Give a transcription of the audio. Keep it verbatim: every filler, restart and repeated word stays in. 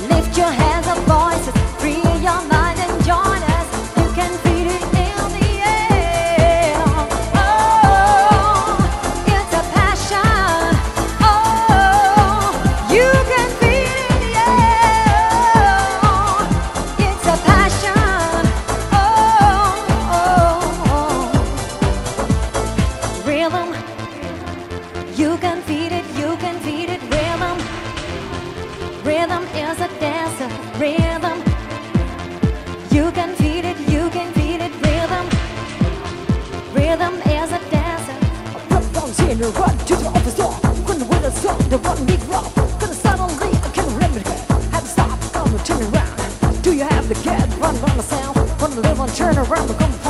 Lift your hands up, voices, free your mind and join us. You can feel it in the air. Oh, it's a passion. Oh, you can feel it in the air. It's a passion. Oh, oh, oh. Rhythm. You can feel it. You can feel it. Rhythm. Rhythm is a dancer, rhythm. You can feel it, you can feel it, rhythm. Rhythm is a dancer. Run down here, run to the office door. Gonna win a song, the one big rock. Gonna suddenly, I can't remember it. Had to stop, gonna turn around. Do you have the cat? Run, run the sound. Wanna live on, turn around, come